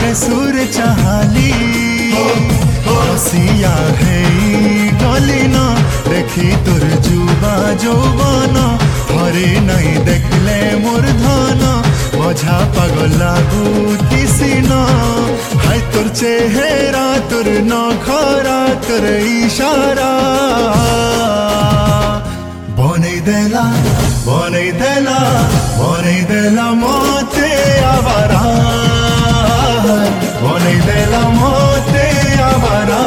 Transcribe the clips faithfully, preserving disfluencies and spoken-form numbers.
बेसुर चाहली हसिया है गली न देखी तोर जुबा যৌবন हरे नहीं देखले मोर धन मझा पागल लागुतिसी न हाय तोर चेहरा तोर नखरा तोर इशारा बनै देला बनै देला बनै देला मते आवारा बनै देला मते आवारा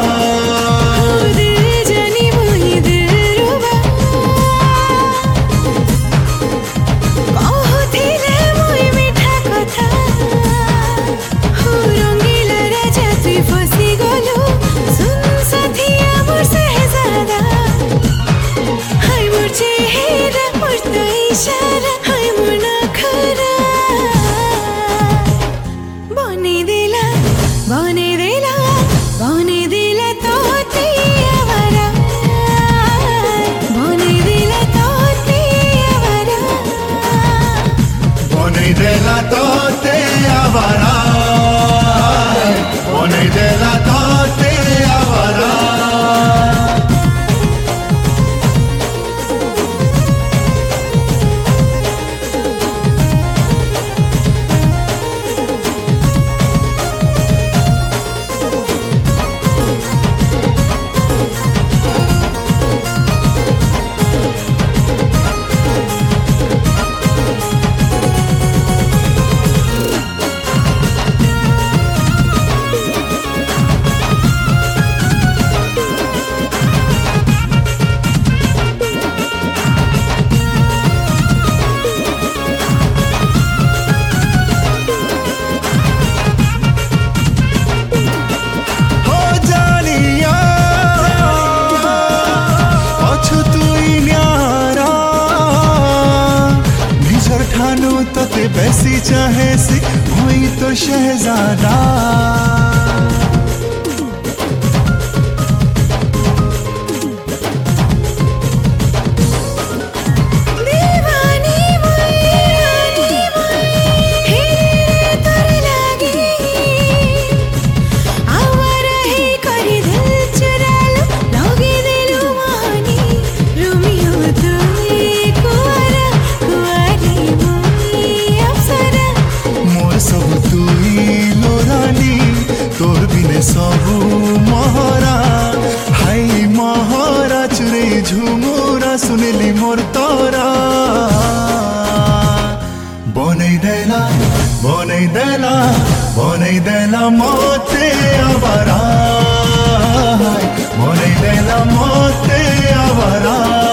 देला तोते आवारा बनै देला तोते आवारा तोते बेसी चाहे सी हुई तो शहजादा तोर बिने सबू महरा हाई महरा चुरे झुमुरा सुनली मोर तोरा बनै देला बनै देला बनै देला मते आवारा बनै देला मते आवारा।